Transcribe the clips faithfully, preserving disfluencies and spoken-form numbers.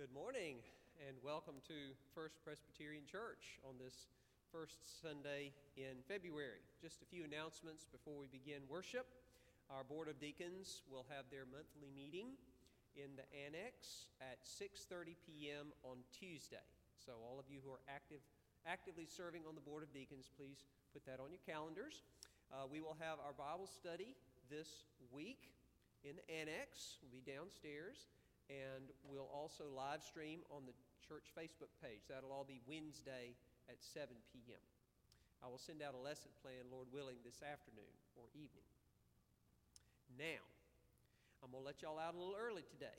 Good morning and welcome to First Presbyterian Church on this first Sunday in February. Just a few announcements before we begin worship. Our Board of Deacons will have their monthly meeting in the annex at six thirty p.m. on Tuesday. So all of you who are active, actively serving on the Board of Deacons, please put that on your calendars. Uh, we will have our Bible study this week in the annex. We'll be downstairs. And we'll also live stream on the church Facebook page. That'll all be Wednesday at seven p.m. I will send out a lesson plan, Lord willing, this afternoon or evening. Now, I'm going to let y'all out a little early today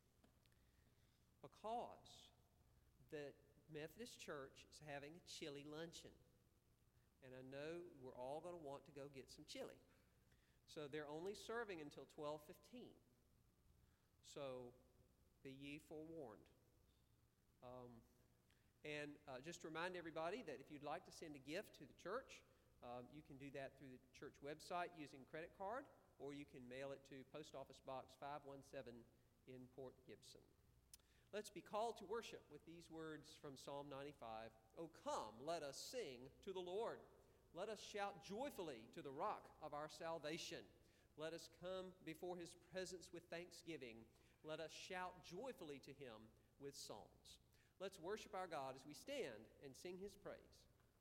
because the Methodist Church is having a chili luncheon. And I know we're all going to want to go get some chili. So they're only serving until twelve fifteen. So be ye forewarned. Um, and uh, just to remind everybody that if you'd like to send a gift to the church, uh, you can do that through the church website using credit card, or you can mail it to Post Office Box five one seven in Port Gibson. Let's be called to worship with these words from Psalm ninety-five. "O come, let us sing to the Lord. Let us shout joyfully to the rock of our salvation. Let us come before his presence with thanksgiving. Let us shout joyfully to him with psalms." Let's worship our God as we stand and sing his praise.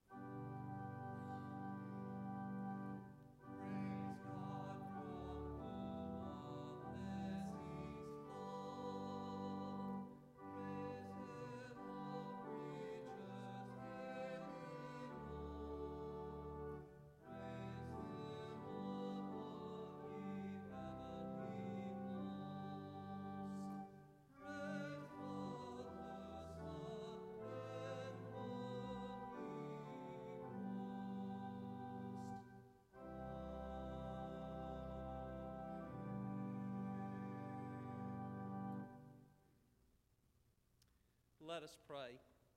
Let us pray.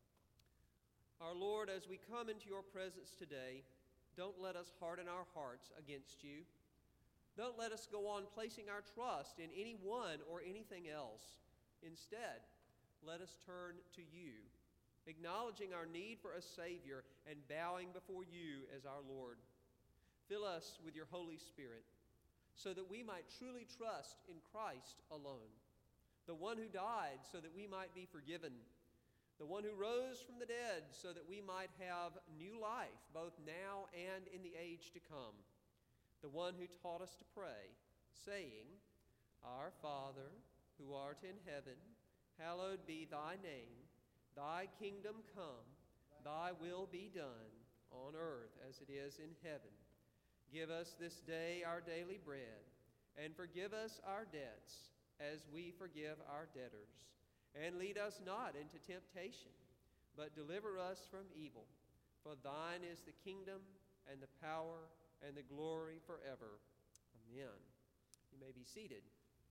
Our Lord, as we come into your presence today, don't let us harden our hearts against you. Don't let us go on placing our trust in anyone or anything else. Instead, let us turn to you, acknowledging our need for a Savior and bowing before you as our Lord. Fill us with your Holy Spirit so that we might truly trust in Christ alone, the one who died so that we might be forgiven, the one who rose from the dead so that we might have new life, both now and in the age to come, the one who taught us to pray, saying, "Our Father, who art in heaven, hallowed be thy name. Thy kingdom come, thy will be done, on earth as it is in heaven. Give us this day our daily bread, and forgive us our debts, as we forgive our debtors. And lead us not into temptation, but deliver us from evil. For thine is the kingdom, and the power, and the glory forever. Amen." You may be seated.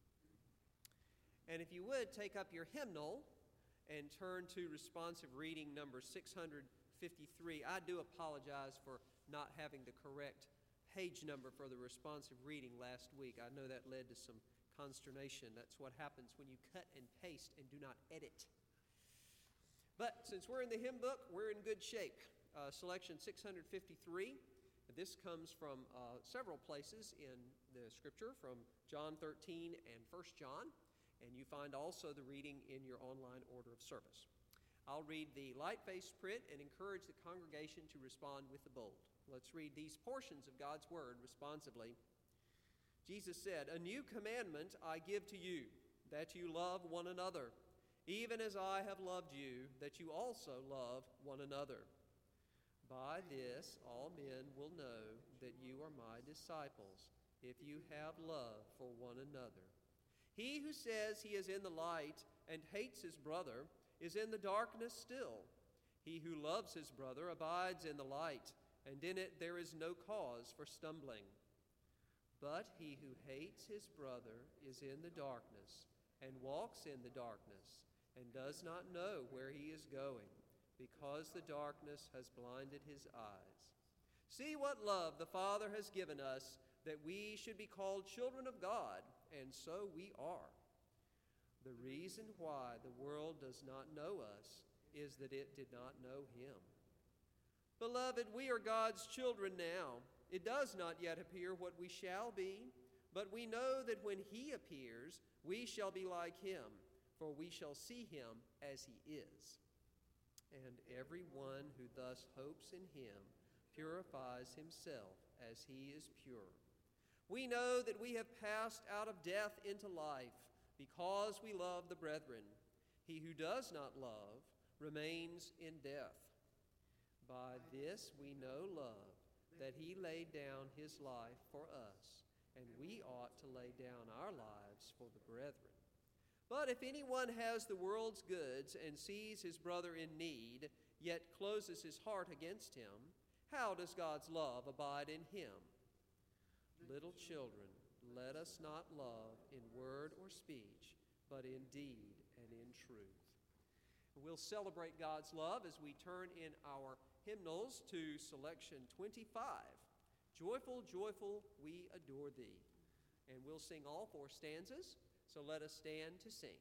And if you would, take up your hymnal and turn to responsive reading number six hundred fifty-three. I do apologize for not having the correct page number for the responsive reading last week. I know that led to some consternation. That's what happens when you cut and paste and do not edit. But since we're in the hymn book, we're in good shape. Uh, selection six hundred fifty-three. This comes from uh, several places in the scripture, from John thirteen and First John, and you find also the reading in your online order of service. I'll read the light-faced print and encourage the congregation to respond with the bold. Let's read these portions of God's word responsively. Jesus said, "A new commandment I give to you, that you love one another, even as I have loved you, that you also love one another. By this all men will know that you are my disciples, if you have love for one another. He who says he is in the light and hates his brother is in the darkness still. He who loves his brother abides in the light, and in it there is no cause for stumbling. But he who hates his brother is in the darkness and walks in the darkness and does not know where he is going, because the darkness has blinded his eyes. See what love the Father has given us, that we should be called children of God, and so we are. The reason why the world does not know us is that it did not know him. Beloved, we are God's children now. It does not yet appear what we shall be, but we know that when he appears, we shall be like him, for we shall see him as he is. And everyone who thus hopes in him purifies himself as he is pure. We know that we have passed out of death into life because we love the brethren. He who does not love remains in death. By this we know love, that he laid down his life for us, and we ought to lay down our lives for the brethren. But if anyone has the world's goods and sees his brother in need, yet closes his heart against him, how does God's love abide in him? Little children, let us not love in word or speech, but in deed and in truth. We'll celebrate God's love as we turn in our hymnals to selection twenty-five. Joyful, joyful, we adore thee. And we'll sing all four stanzas, so let us stand to sing.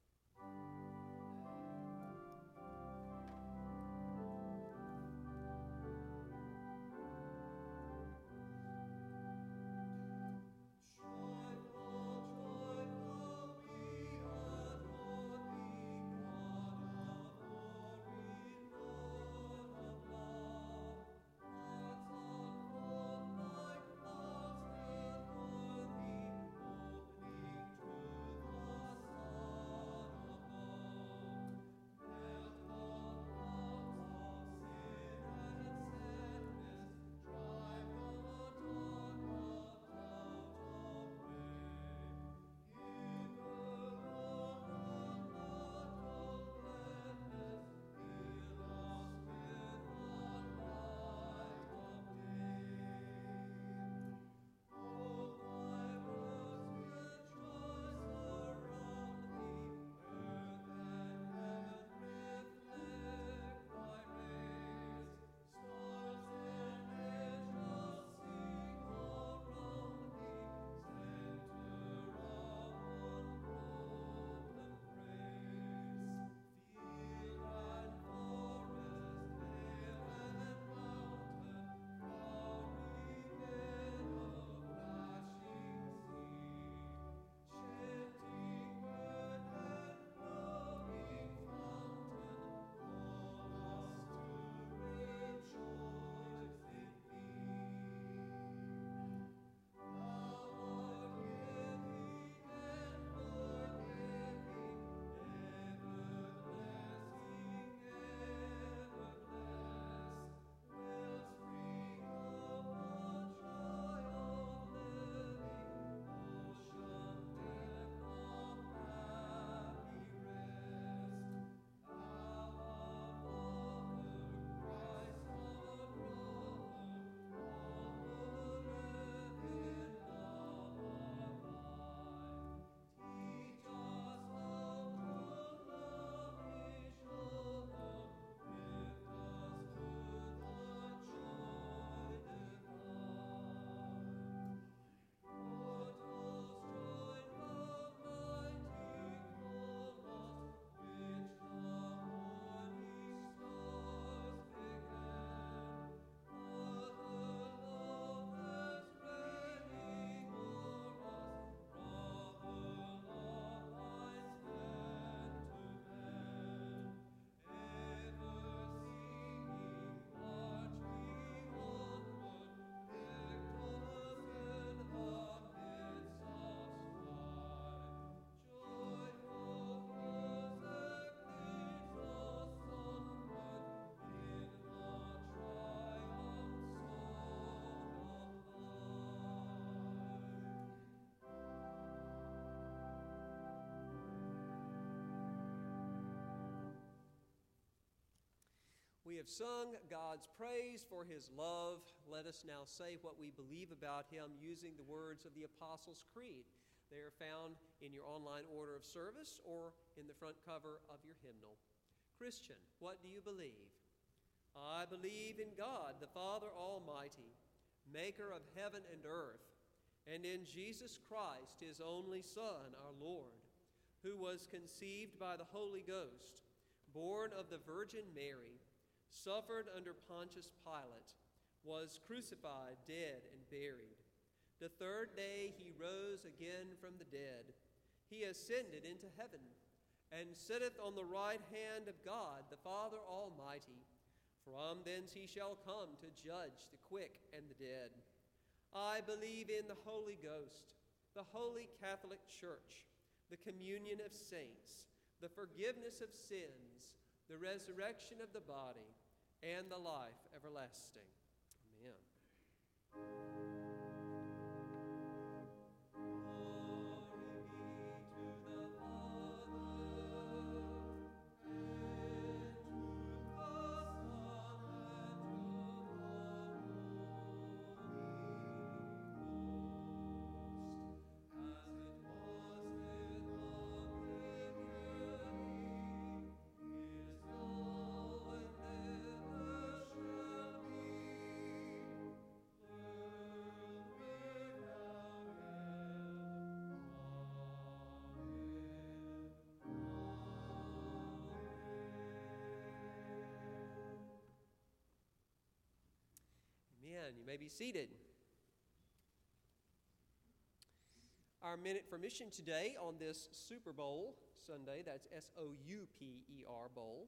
We have sung God's praise for his love. Let us now say what we believe about him using the words of the Apostles' Creed. They are found in your online order of service or in the front cover of your hymnal. Christian, what do you believe? I believe in God, the Father Almighty, maker of heaven and earth, and in Jesus Christ, his only Son, our Lord, who was conceived by the Holy Ghost, born of the Virgin Mary, suffered under Pontius Pilate, was crucified, dead, and buried. The third day he rose again from the dead. He ascended into heaven, and sitteth on the right hand of God, the Father Almighty. From thence he shall come to judge the quick and the dead. I believe in the Holy Ghost, the holy Catholic Church, the communion of saints, the forgiveness of sins, the resurrection of the body, and the life everlasting. Amen. Amen. You may be seated. Our Minute for Mission today on this Super Bowl Sunday, that's S O U P E R Bowl,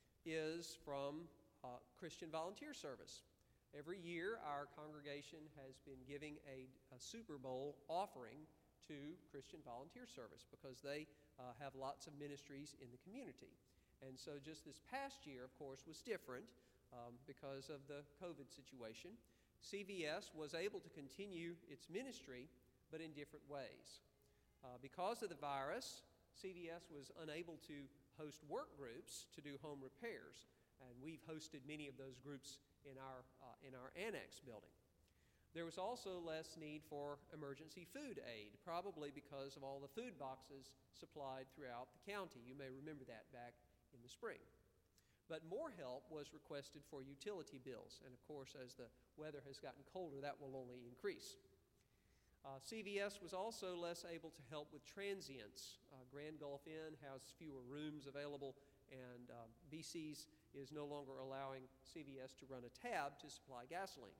is from uh, Christian Volunteer Service. Every year, our congregation has been giving a, a Super Bowl offering to Christian Volunteer Service because they uh, have lots of ministries in the community. And so just this past year, of course, was different um, because of the COVID situation. C V S was able to continue its ministry, but in different ways. Uh, because of the virus, C V S was unable to host work groups to do home repairs, and we've hosted many of those groups in our, uh, in our annex building. There was also less need for emergency food aid, probably because of all the food boxes supplied throughout the county. You may remember that back in the spring. But more help was requested for utility bills, and of course, as the weather has gotten colder, that will only increase. Uh, C V S was also less able to help with transients. Uh, Grand Gulf Inn has fewer rooms available, and uh, B C's is no longer allowing C V S to run a tab to supply gasoline.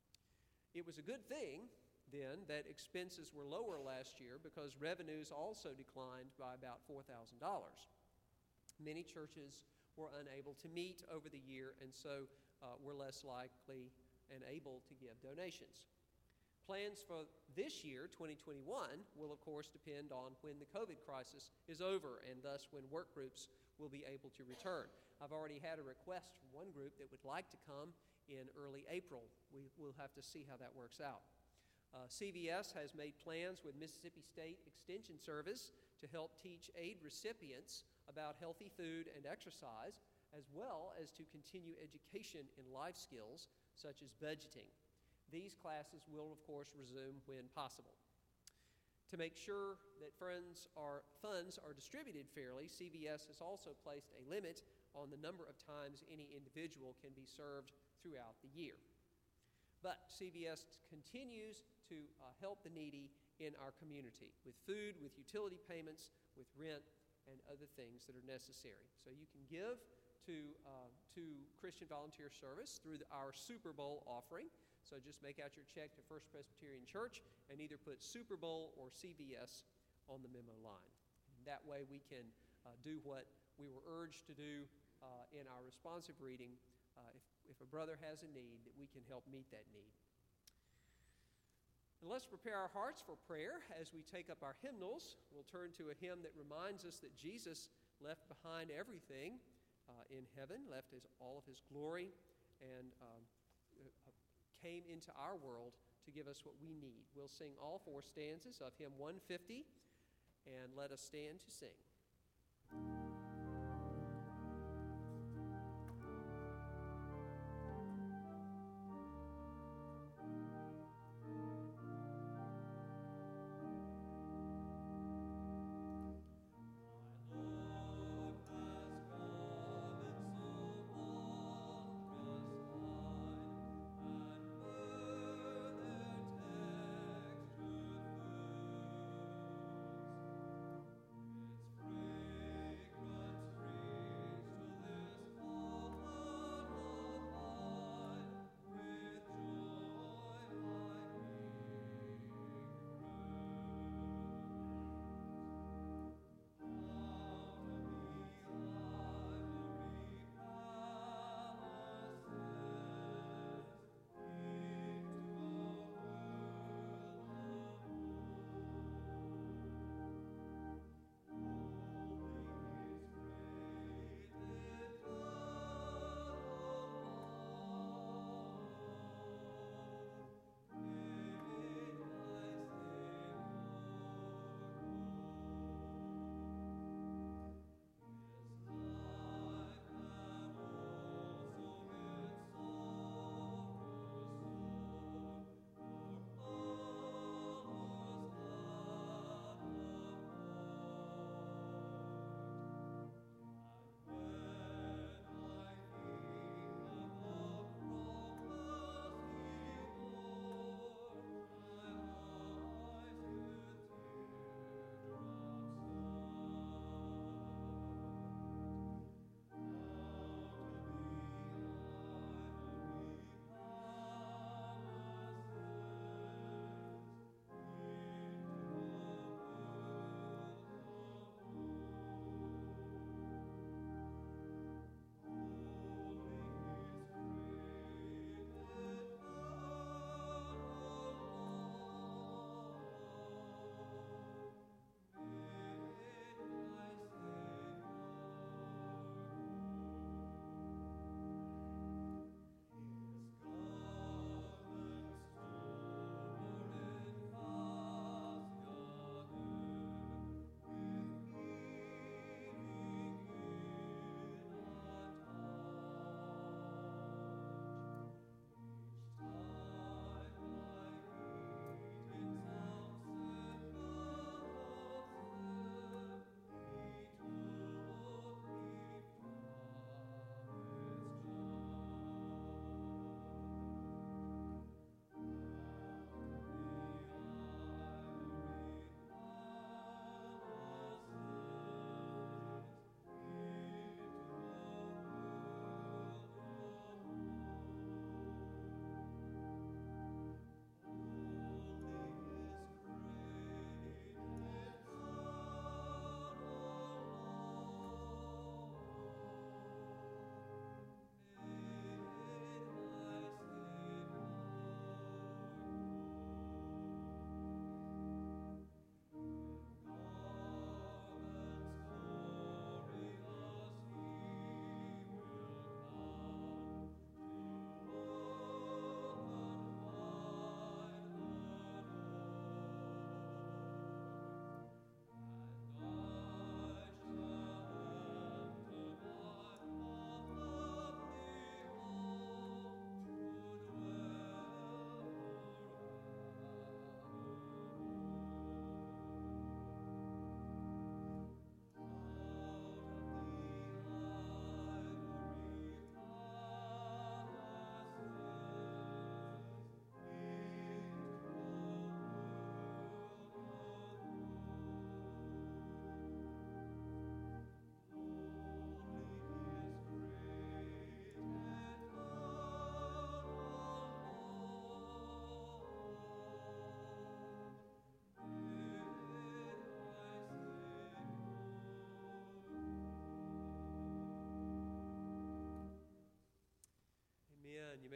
It was a good thing, then, that expenses were lower last year because revenues also declined by about four thousand dollars. Many churches were unable to meet over the year, and so uh, were less likely and able to give donations. Plans for this year, twenty twenty-one, will of course depend on when the COVID crisis is over, and thus when work groups will be able to return. I've already had a request from one group that would like to come in early April. We will have to see how that works out. Uh, C V S has made plans with Mississippi State Extension Service to help teach aid recipients about healthy food and exercise, as well as to continue education in life skills such as budgeting. These classes will, of course, resume when possible. To make sure that funds are, funds are distributed fairly, C V S has also placed a limit on the number of times any individual can be served throughout the year. But C V S continues to uh, help the needy in our community with food, with utility payments, with rent, and other things that are necessary. So you can give to, uh, to Christian Volunteer Service through the, our Super Bowl offering. So just make out your check to First Presbyterian Church and either put Super Bowl or C V S on the memo line. And that way we can uh, do what we were urged to do uh, in our responsive reading. Uh, if, if a brother has a need, that we can help meet that need. And let's prepare our hearts for prayer as we take up our hymnals. We'll turn to a hymn that reminds us that Jesus left behind everything uh, in heaven, left his, all of his glory, and um, uh, came into our world to give us what we need. We'll sing all four stanzas of hymn one fifty, and let us stand to sing. It's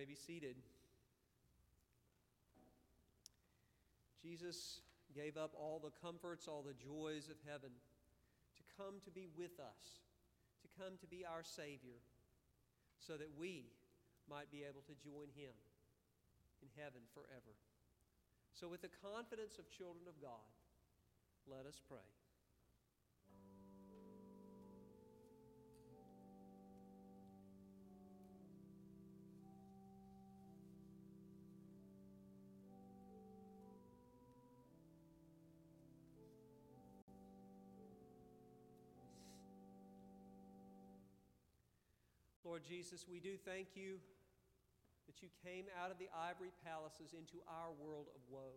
may be seated. Jesus gave up all the comforts, all the joys of heaven to come to be with us, to come to be our Savior, so that we might be able to join Him in heaven forever. So with the confidence of children of God, let us pray. Lord Jesus, we do thank you that you came out of the ivory palaces into our world of woe.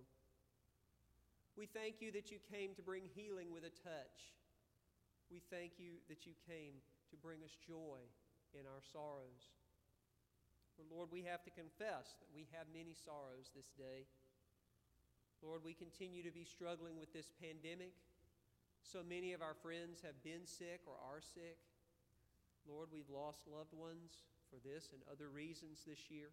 We thank you that you came to bring healing with a touch. We thank you that you came to bring us joy in our sorrows. But Lord, we have to confess that we have many sorrows this day. Lord, we continue to be struggling with this pandemic. So many of our friends have been sick or are sick. Lord, we've lost loved ones for this and other reasons this year.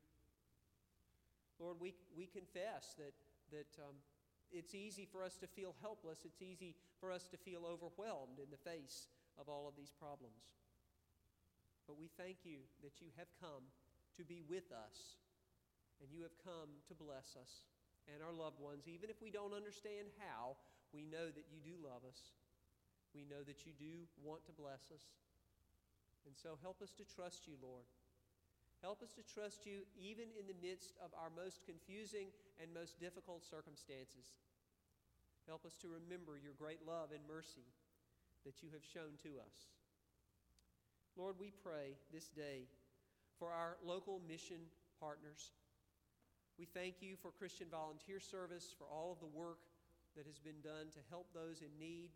Lord, we, we confess that, that um, it's easy for us to feel helpless. It's easy for us to feel overwhelmed in the face of all of these problems. But we thank you that you have come to be with us, and you have come to bless us and our loved ones. Even if we don't understand how, we know that you do love us. We know that you do want to bless us. And so help us to trust you, Lord. Help us to trust you even in the midst of our most confusing and most difficult circumstances. Help us to remember your great love and mercy that you have shown to us. Lord, we pray this day for our local mission partners. We thank you for Christian Volunteer Service, for all of the work that has been done to help those in need.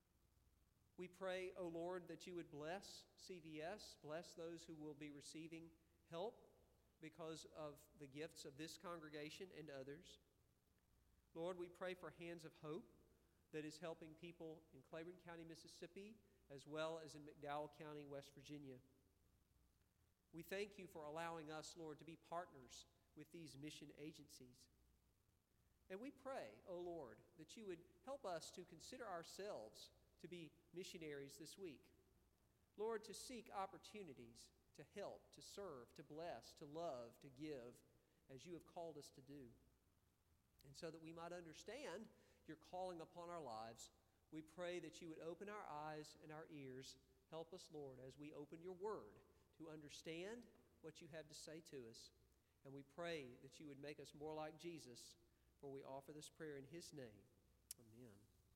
We pray, O Lord, that you would bless C V S, bless those who will be receiving help because of the gifts of this congregation and others. Lord, we pray for Hands of Hope that is helping people in Claiborne County, Mississippi, as well as in McDowell County, West Virginia. We thank you for allowing us, Lord, to be partners with these mission agencies. And we pray, O Lord, that you would help us to consider ourselves to be missionaries this week. Lord, to seek opportunities to help, to serve, to bless, to love, to give, as you have called us to do. And so that we might understand your calling upon our lives, we pray that you would open our eyes and our ears. Help us, Lord, as we open your word to understand what you have to say to us. And we pray that you would make us more like Jesus, for we offer this prayer in his name. Amen.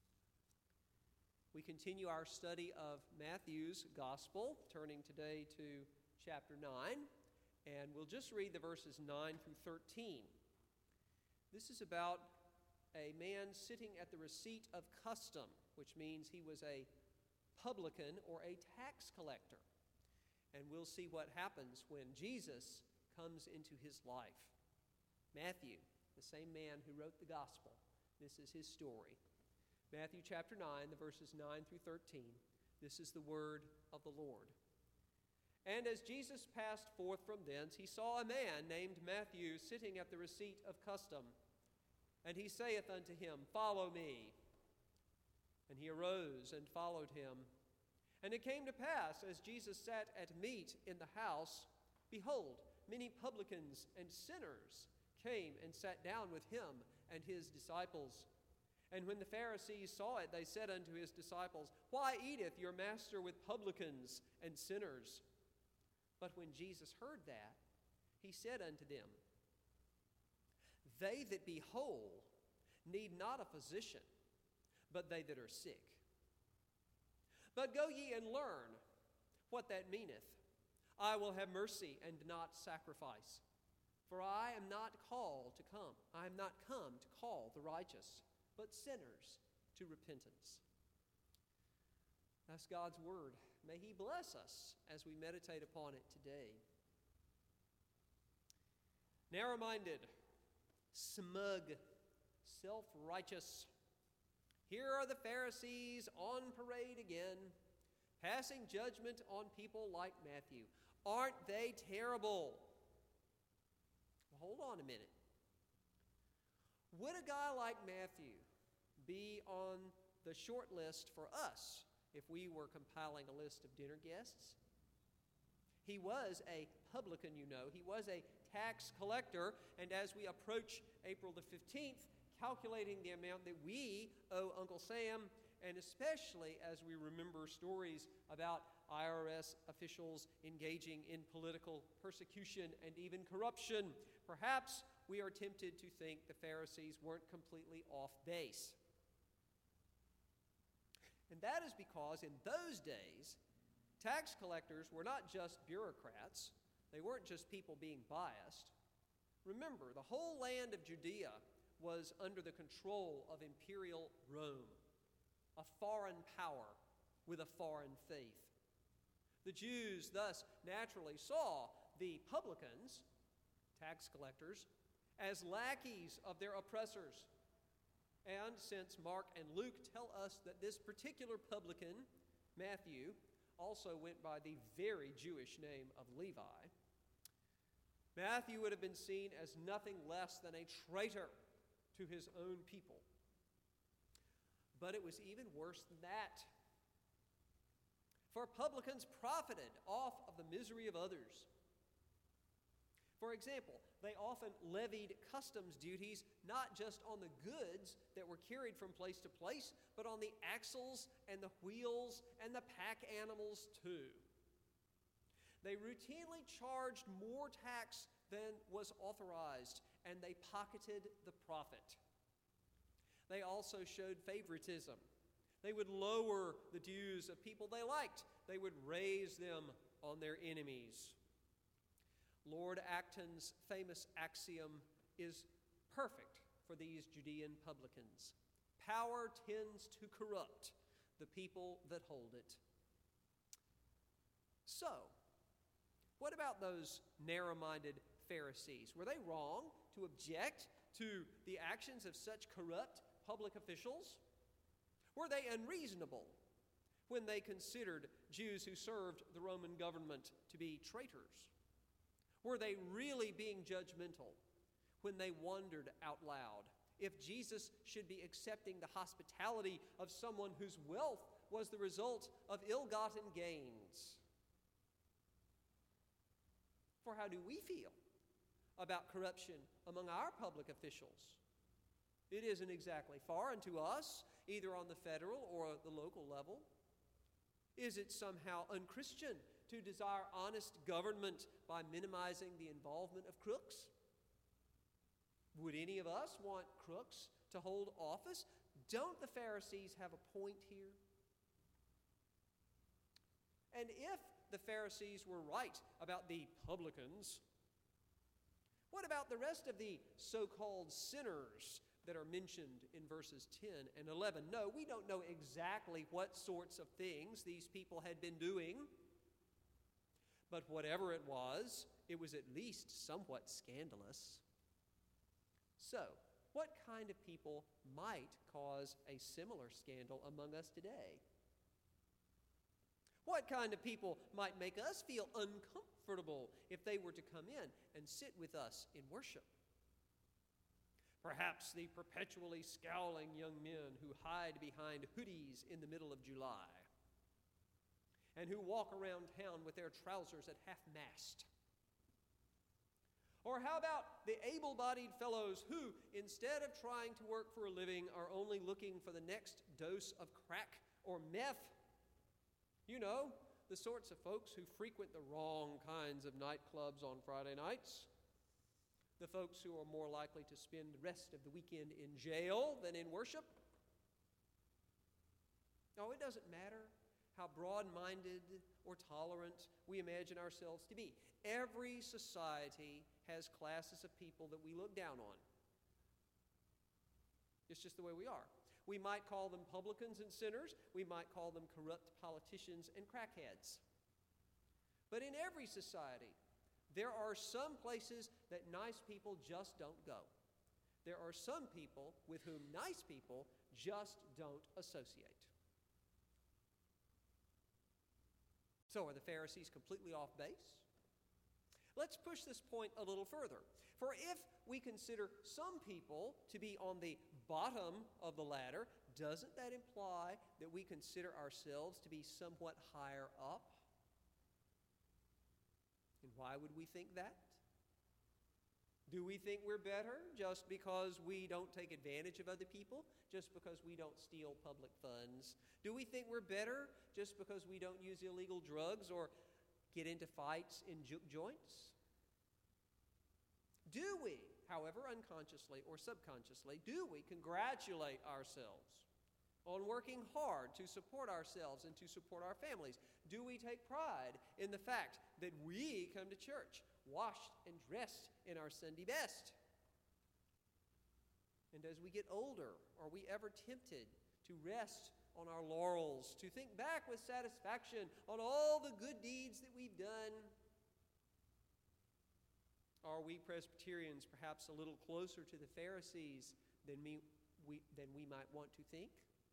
We continue our study of Matthew's Gospel, turning today to chapter nine, and we'll just read the verses nine through thirteen. This is about a man sitting at the receipt of custom, which means he was a publican or a tax collector. And we'll see what happens when Jesus comes into his life. Matthew, the same man who wrote the Gospel, this is his story. Matthew chapter nine, the verses nine through thirteen. This is the word of the Lord. And as Jesus passed forth from thence, he saw a man named Matthew sitting at the receipt of custom. And he saith unto him, Follow me. And he arose and followed him. And it came to pass, as Jesus sat at meat in the house, behold, many publicans and sinners came and sat down with him and his disciples. And when the Pharisees saw it, they said unto his disciples, Why eateth your master with publicans and sinners? But when Jesus heard that, he said unto them, They that be whole need not a physician, but they that are sick. But go ye and learn what that meaneth. I will have mercy and not sacrifice. For I am not called to come. I am not come to call the righteous, but sinners to repentance. That's God's word. May he bless us as we meditate upon it today. Narrow-minded, smug, self-righteous. Here are the Pharisees on parade again, passing judgment on people like Matthew. Aren't they terrible? hold on a minute. Would a guy like Matthew be on the short list for us if we were compiling a list of dinner guests? He was a publican, you know. He was a tax collector, and as we approach April the fifteenth, calculating the amount that we owe Uncle Sam, and especially as we remember stories about I R S officials engaging in political persecution and even corruption, perhaps we are tempted to think the Pharisees weren't completely off base. And that is because in those days, tax collectors were not just bureaucrats. They weren't just people being biased. Remember, the whole land of Judea was under the control of imperial Rome, a foreign power with a foreign faith. The Jews thus naturally saw the publicans, tax collectors, as lackeys of their oppressors. And since Mark and Luke tell us that this particular publican, Matthew, also went by the very Jewish name of Levi, Matthew would have been seen as nothing less than a traitor to his own people. But it was even worse than that. For publicans profited off of the misery of others. For example, they often levied customs duties not just on the goods that were carried from place to place, but on the axles and the wheels and the pack animals too. They routinely charged more tax than was authorized, and they pocketed the profit. They also showed favoritism. They would lower the dues of people they liked. They would raise them on their enemies. Lord Acton's famous axiom is perfect for these Judean publicans. Power tends to corrupt the people that hold it. So, what about those narrow-minded Pharisees? Were they wrong to object to the actions of such corrupt public officials? Were they unreasonable when they considered Jews who served the Roman government to be traitors? Were they really being judgmental when they wondered out loud if Jesus should be accepting the hospitality of someone whose wealth was the result of ill-gotten gains? For how do we feel about corruption among our public officials? It isn't exactly foreign to us, either on the federal or the local level. Is it somehow unchristian to desire honest government by minimizing the involvement of crooks? Would any of us want crooks to hold office? Don't the Pharisees have a point here? And if the Pharisees were right about the publicans, what about the rest of the so-called sinners that are mentioned in verses ten and eleven? No, we don't know exactly what sorts of things these people had been doing. But whatever it was, it was at least somewhat scandalous. So, what kind of people might cause a similar scandal among us today? What kind of people might make us feel uncomfortable if they were to come in and sit with us in worship? Perhaps the perpetually scowling young men who hide behind hoodies in the middle of July and who walk around town with their trousers at half-mast. Or how about the able-bodied fellows who, instead of trying to work for a living, are only looking for the next dose of crack or meth? You know, the sorts of folks who frequent the wrong kinds of nightclubs on Friday nights. The folks who are more likely to spend the rest of the weekend in jail than in worship. No, it doesn't matter how broad-minded or tolerant we imagine ourselves to be. Every society has classes of people that we look down on. It's just the way we are. We might call them publicans and sinners. We might call them corrupt politicians and crackheads. But in every society, there are some places that nice people just don't go. There are some people with whom nice people just don't associate. So are the Pharisees completely off base? Let's push this point a little further. For if we consider some people to be on the bottom of the ladder, doesn't that imply that we consider ourselves to be somewhat higher up? And why would we think that? Do we think we're better just because we don't take advantage of other people? Just because we don't steal public funds? Do we think we're better just because we don't use illegal drugs or get into fights in juke joints? Do we, however unconsciously or subconsciously, do we congratulate ourselves on working hard to support ourselves and to support our families? Do we take pride in the fact that we come to church washed and dressed in our Sunday best? And as we get older, are we ever tempted to rest on our laurels, to think back with satisfaction on all the good deeds that we've done? Are we Presbyterians perhaps a little closer to the Pharisees than, me, we, than we might want to think?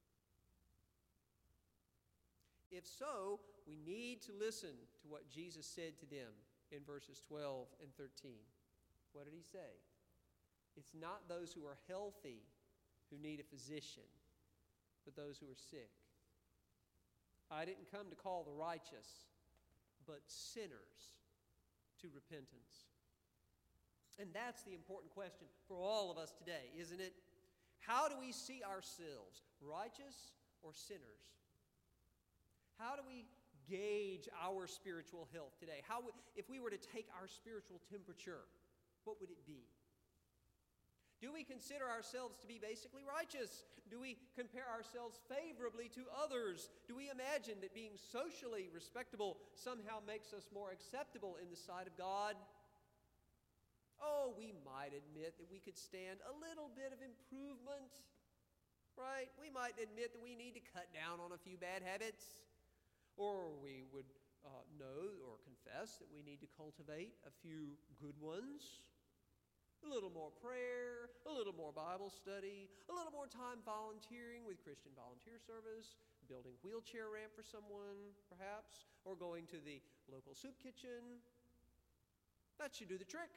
If so, we need to listen to what Jesus said to them in verses twelve and thirteen. What did he say? It's not those who are healthy who need a physician, but those who are sick. I didn't come to call the righteous, but sinners to repentance. And that's the important question for all of us today, isn't it? How do we see ourselves, righteous or sinners? How do we gauge our spiritual health today? How, if we were to take our spiritual temperature, what would it be? Do we consider ourselves to be basically righteous? Do we compare ourselves favorably to others? Do we imagine that being socially respectable somehow makes us more acceptable in the sight of God? Oh, we might admit that we could stand a little bit of improvement, right? We might admit that we need to cut down on a few bad habits. Or we would uh, know or confess that we need to cultivate a few good ones. A little more prayer, a little more Bible study, a little more time volunteering with Christian Volunteer Service, building a wheelchair ramp for someone, perhaps, or going to the local soup kitchen. That should do the trick.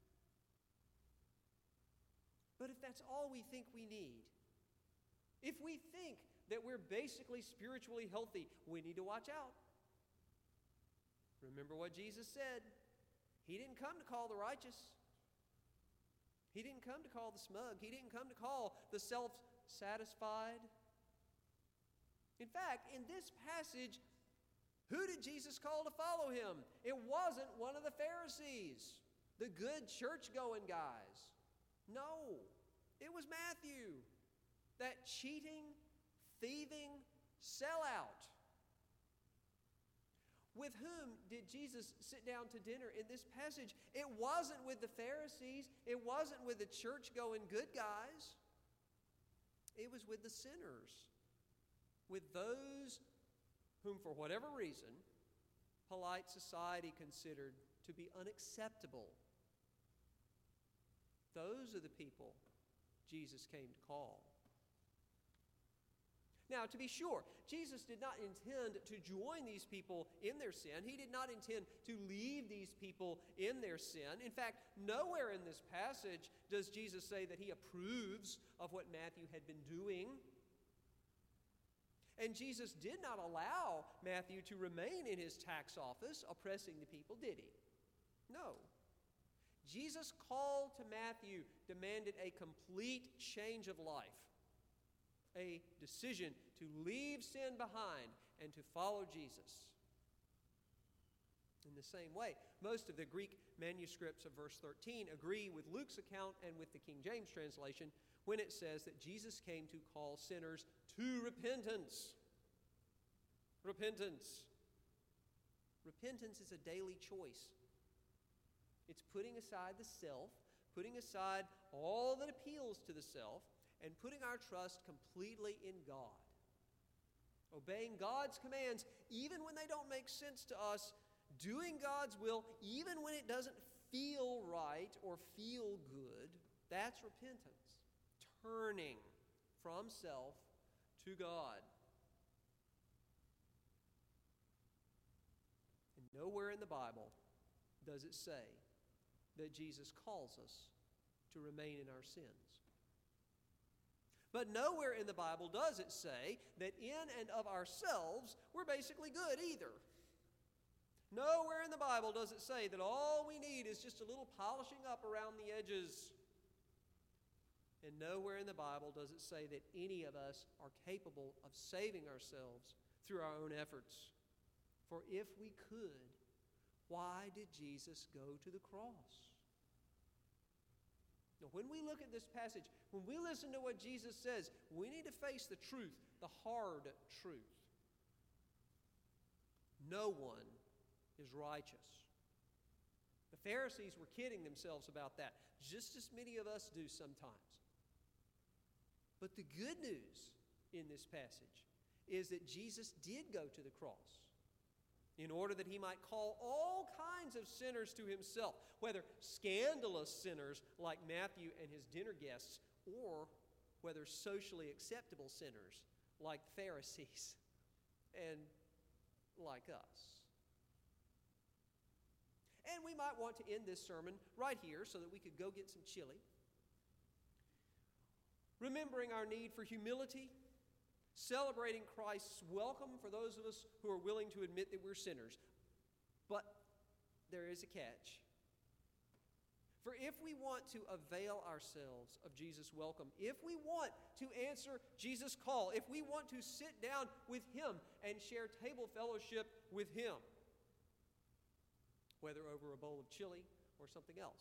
But if that's all we think we need, if we think that we're basically spiritually healthy, we need to watch out. Remember what Jesus said. He didn't come to call the righteous. He didn't come to call the smug. He didn't come to call the self-satisfied. In fact, in this passage, who did Jesus call to follow him? It wasn't one of the Pharisees, the good church-going guys. No, it was Matthew, that cheating, thieving sellout. With whom did Jesus sit down to dinner in this passage? It wasn't with the Pharisees. It wasn't with the church-going good guys. It was with the sinners, with those whom, for whatever reason, polite society considered to be unacceptable. Those are the people Jesus came to call. Now, to be sure, Jesus did not intend to join these people in their sin. He did not intend to leave these people in their sin. In fact, nowhere in this passage does Jesus say that he approves of what Matthew had been doing. And Jesus did not allow Matthew to remain in his tax office oppressing the people, did he? No. Jesus' call to Matthew demanded a complete change of life, a decision to leave sin behind and to follow Jesus. In the same way, most of the Greek manuscripts of verse thirteen agree with Luke's account and with the King James translation when it says that Jesus came to call sinners to repentance. Repentance. Repentance is a daily choice. It's putting aside the self, putting aside all that appeals to the self, and putting our trust completely in God. Obeying God's commands even when they don't make sense to us, doing God's will even when it doesn't feel right or feel good, that's repentance. Turning from self to God. And nowhere in the Bible does it say that Jesus calls us to remain in our sins. But nowhere in the Bible does it say that in and of ourselves we're basically good either. Nowhere in the Bible does it say that all we need is just a little polishing up around the edges. And nowhere in the Bible does it say that any of us are capable of saving ourselves through our own efforts. For if we could, why did Jesus go to the cross? Now, when we look at this passage, when we listen to what Jesus says, we need to face the truth, the hard truth. No one is righteous. The Pharisees were kidding themselves about that, just as many of us do sometimes. But the good news in this passage is that Jesus did go to the cross in order that he might call all kinds of sinners to himself, whether scandalous sinners like Matthew and his dinner guests, or whether socially acceptable sinners like Pharisees and like us. And we might want to end this sermon right here so that we could go get some chili, remembering our need for humility, celebrating Christ's welcome for those of us who are willing to admit that we're sinners. But there is a catch. For if we want to avail ourselves of Jesus' welcome, if we want to answer Jesus' call, if we want to sit down with him and share table fellowship with him, whether over a bowl of chili or something else,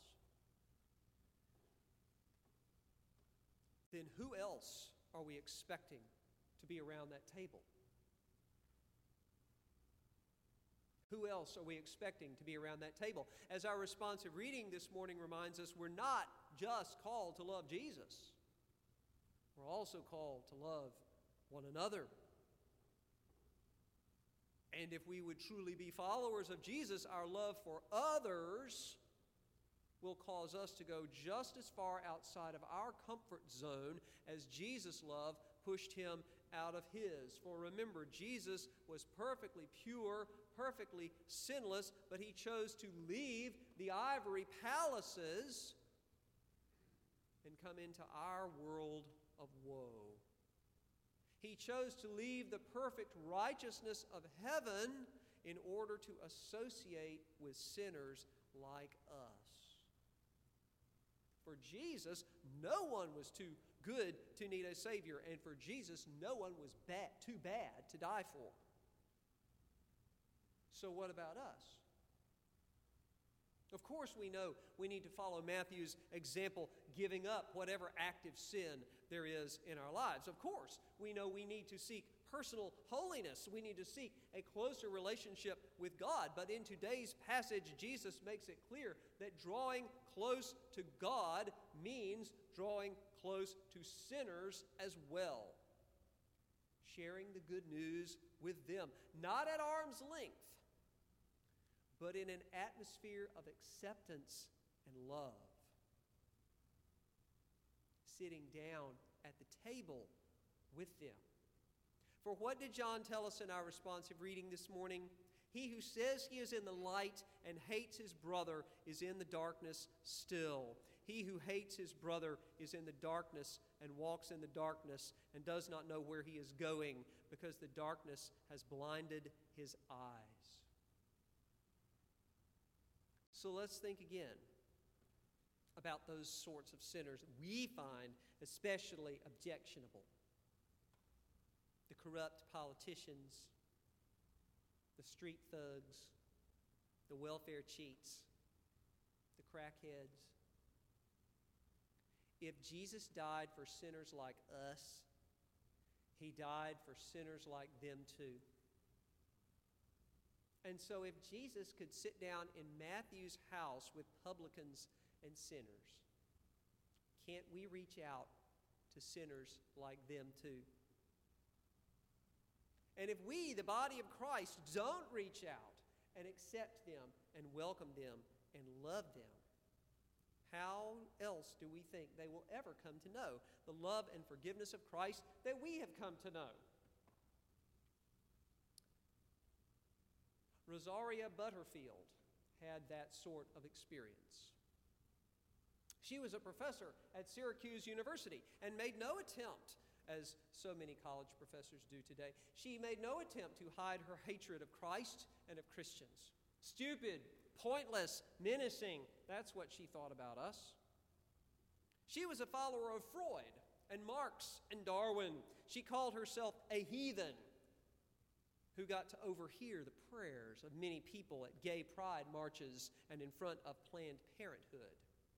then who else are we expecting to be around that table? Who else are we expecting to be around that table? As our responsive reading this morning reminds us, we're not just called to love Jesus. We're also called to love one another. And if we would truly be followers of Jesus, our love for others will cause us to go just as far outside of our comfort zone as Jesus' love pushed him out of his. For remember, Jesus was perfectly pure, perfectly sinless, but he chose to leave the ivory palaces and come into our world of woe. He chose to leave the perfect righteousness of heaven in order to associate with sinners like us. For Jesus, no one was too good to need a Savior, and for Jesus, no one was bad, too bad to die for. So what about us? Of course we know we need to follow Matthew's example, giving up whatever active sin there is in our lives. Of course, we know we need to seek personal holiness. We need to seek a closer relationship with God. But in today's passage, Jesus makes it clear that drawing close to God means drawing close to sinners as well. Sharing the good news with them, not at arm's length, but in an atmosphere of acceptance and love. Sitting down at the table with them. For what did John tell us in our responsive reading this morning? He who says he is in the light and hates his brother is in the darkness still. He who hates his brother is in the darkness and walks in the darkness and does not know where he is going, because the darkness has blinded his eyes. So let's think again about those sorts of sinners we find especially objectionable. The corrupt politicians, the street thugs, the welfare cheats, the crackheads. If Jesus died for sinners like us, he died for sinners like them too. And so if Jesus could sit down in Matthew's house with publicans and sinners, can't we reach out to sinners like them too? And if we, the body of Christ, don't reach out and accept them and welcome them and love them, how else do we think they will ever come to know the love and forgiveness of Christ that we have come to know? Rosaria Butterfield had that sort of experience. She was a professor at Syracuse University and made no attempt, as so many college professors do today, she made no attempt to hide her hatred of Christ and of Christians. Stupid, pointless, menacing, that's what she thought about us. She was a follower of Freud and Marx and Darwin. She called herself a heathen who got to overhear the prayers of many people at gay pride marches and in front of Planned Parenthood.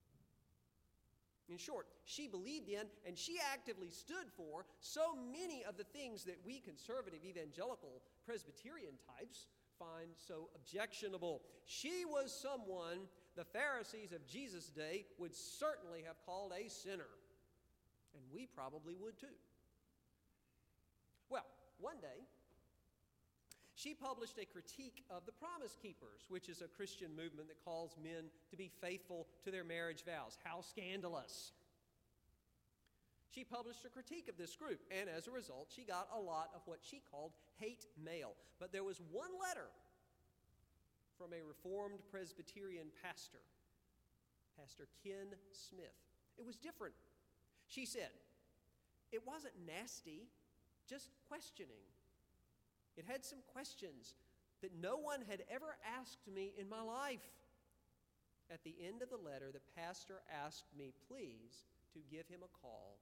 In short, she believed in and she actively stood for so many of the things that we conservative evangelical Presbyterian types find so objectionable. She was someone the Pharisees of Jesus' day would certainly have called a sinner, and we probably would too. Well, one day, she published a critique of the Promise Keepers, which is a Christian movement that calls men to be faithful to their marriage vows. How scandalous. She published a critique of this group, and as a result, she got a lot of what she called hate mail. But there was one letter from a Reformed Presbyterian pastor, Pastor Ken Smith. It was different. She said, it wasn't nasty, just questioning. It had some questions that no one had ever asked me in my life. At the end of the letter, the pastor asked me, please, to give him a call.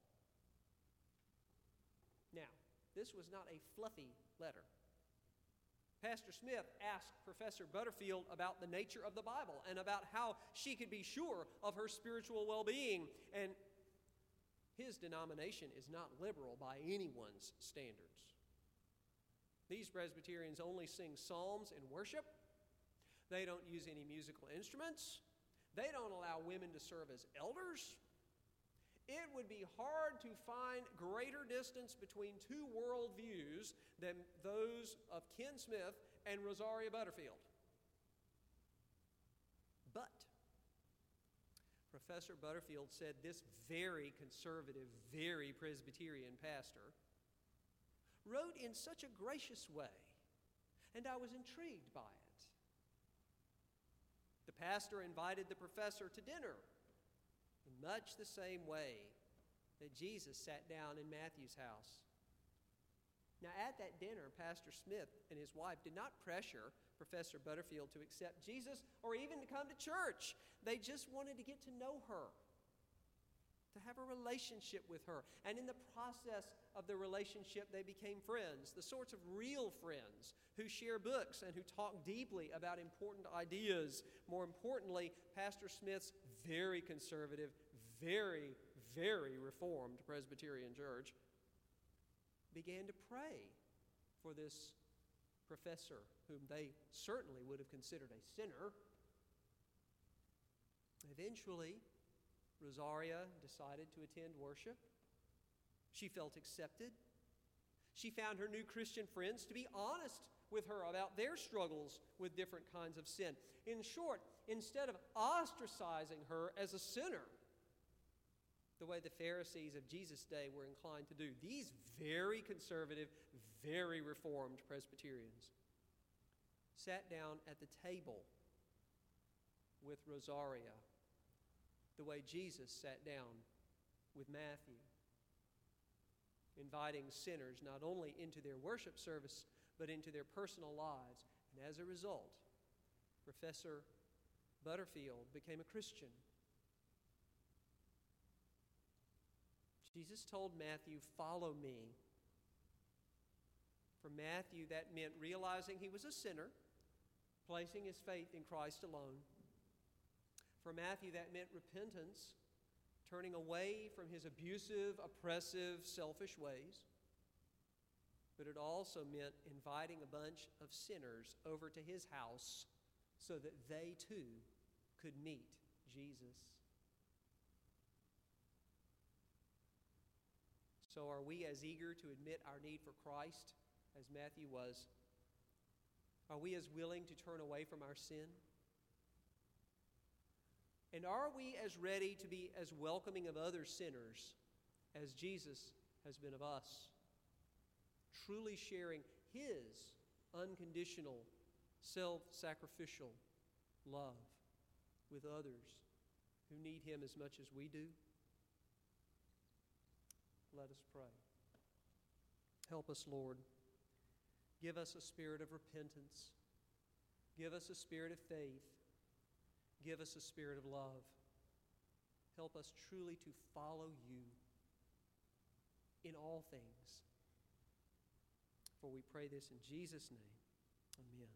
Now, this was not a fluffy letter. Pastor Smith asked Professor Butterfield about the nature of the Bible and about how she could be sure of her spiritual well-being. And his denomination is not liberal by anyone's standards. These Presbyterians only sing psalms in worship. They don't use any musical instruments. They don't allow women to serve as elders. It would be hard to find greater distance between two worldviews than those of Ken Smith and Rosaria Butterfield. But Professor Butterfield said this very conservative, very Presbyterian pastor wrote in such a gracious way, and I was intrigued by it. The pastor invited the professor to dinner in much the same way that Jesus sat down in Matthew's house. Now, at that dinner, Pastor Smith and his wife did not pressure Professor Butterfield to accept Jesus or even to come to church. They just wanted to get to know her, to have a relationship with her. And in the process of the relationship, they became friends, the sorts of real friends who share books and who talk deeply about important ideas. More importantly, Pastor Smith's very conservative, very, very Reformed Presbyterian church began to pray for this professor, whom they certainly would have considered a sinner. Eventually, Rosaria decided to attend worship. She felt accepted. She found her new Christian friends to be honest with her about their struggles with different kinds of sin. In short, instead of ostracizing her as a sinner, the way the Pharisees of Jesus' day were inclined to do, these very conservative, very Reformed Presbyterians sat down at the table with Rosaria the way Jesus sat down with Matthew, inviting sinners not only into their worship service, but into their personal lives. And as a result, Professor Butterfield became a Christian. Jesus told Matthew, "Follow me." For Matthew, that meant realizing he was a sinner, placing his faith in Christ alone. For Matthew, that meant repentance, turning away from his abusive, oppressive, selfish ways. But it also meant inviting a bunch of sinners over to his house so that they too could meet Jesus. So are we as eager to admit our need for Christ as Matthew was? Are we as willing to turn away from our sin? And are we as ready to be as welcoming of other sinners as Jesus has been of us? Truly sharing his unconditional, self-sacrificial love with others who need Him as much as we do? Let us pray. Help us, Lord. Give us a spirit of repentance. Give us a spirit of faith. Give us a spirit of love. Help us truly to follow You in all things. For we pray this in Jesus' name. Amen.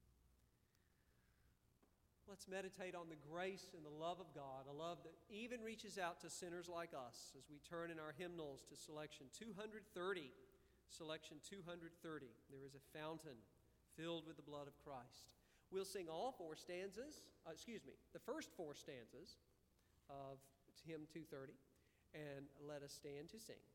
Let's meditate on the grace and the love of God, a love that even reaches out to sinners like us as we turn in our hymnals to selection two thirty. Selection two thirty. There is a fountain filled with the blood of Christ. We'll sing all four stanzas, uh, excuse me, the first four stanzas of hymn two thirty, and let us stand to sing.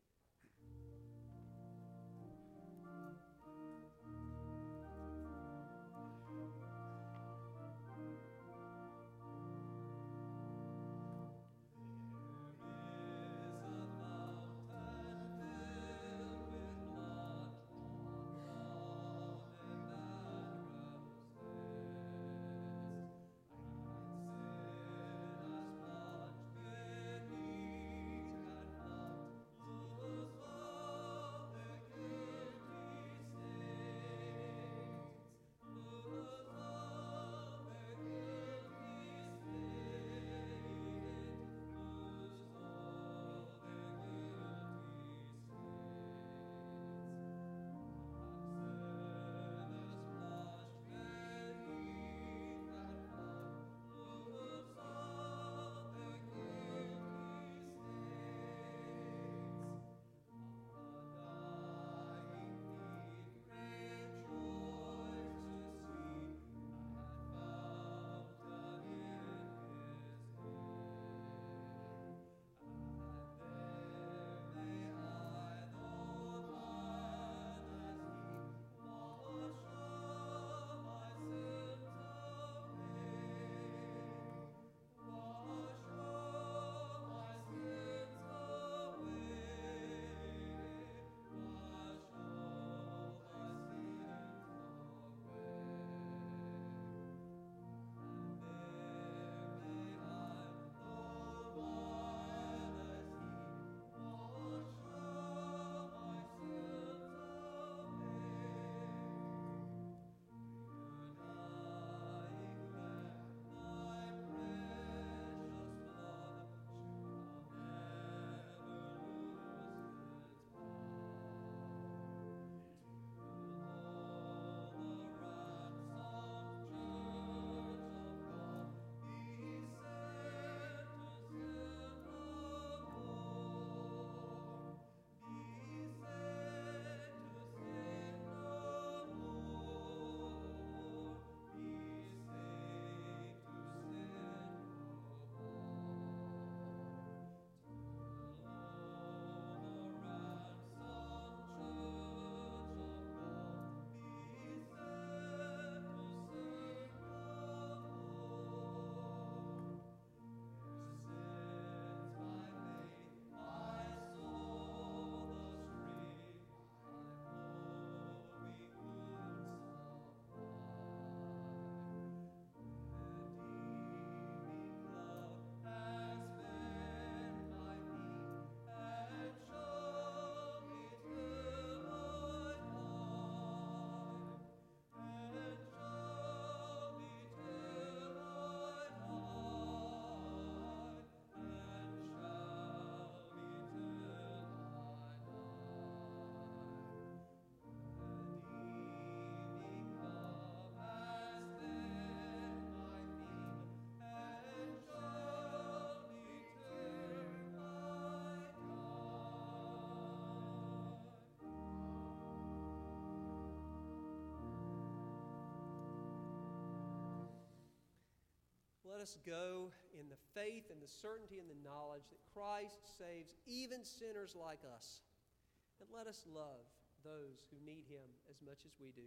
Let us go in the faith and the certainty and the knowledge that Christ saves even sinners like us. And let us love those who need Him as much as we do.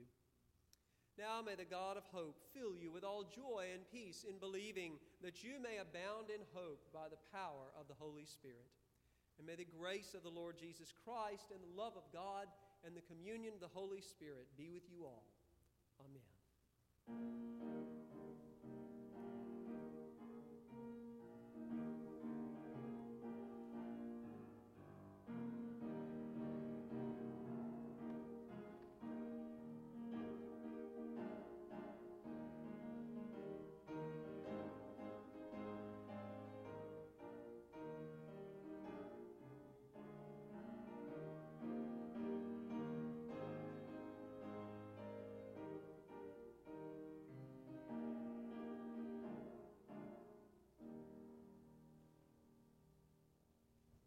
Now may the God of hope fill you with all joy and peace in believing, that you may abound in hope by the power of the Holy Spirit. And may the grace of the Lord Jesus Christ and the love of God and the communion of the Holy Spirit be with you all. Amen.